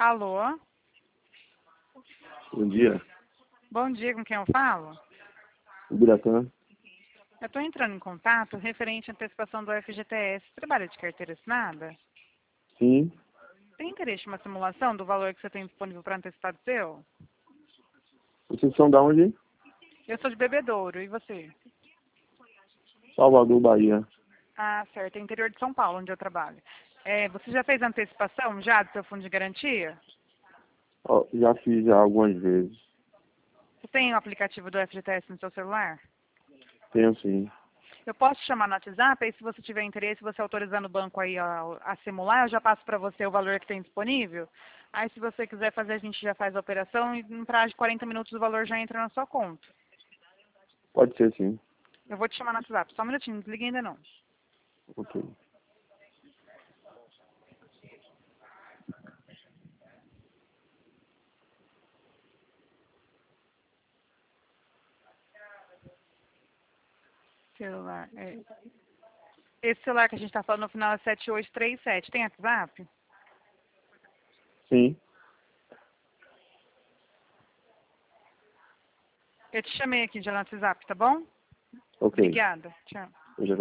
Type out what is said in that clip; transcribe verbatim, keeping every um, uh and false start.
Alô? Bom dia. Bom dia, com quem eu falo? Ibiratã. Eu estou entrando em contato referente à antecipação do F G T S. Trabalha de carteira assinada? Sim. Tem interesse em uma simulação do valor que você tem disponível para antecipar do seu? Vocês são da onde? Eu sou de Bebedouro, e você? Salvador, Bahia. Ah, certo. É interior de São Paulo, onde eu trabalho. É, você já fez a antecipação já do seu fundo de garantia? Ó, já fiz já algumas vezes. Você tem o aplicativo do F G T S no seu celular? Tenho sim. Eu posso te chamar no WhatsApp, aí se você tiver interesse, você autorizando o banco aí a, a simular, eu já passo para você o valor que tem disponível. Aí se você quiser fazer, a gente já faz a operação e em prazo de quarenta minutos o valor já entra na sua conta. Pode ser sim. Eu vou te chamar no WhatsApp. Só um minutinho, não desligue ainda não. Ok. Celular. É. Esse celular que a gente está falando no final é sete oito três sete. Tem WhatsApp? Sim. Eu te chamei aqui já no WhatsApp, tá bom? Ok. Obrigada. Tchau. Eu já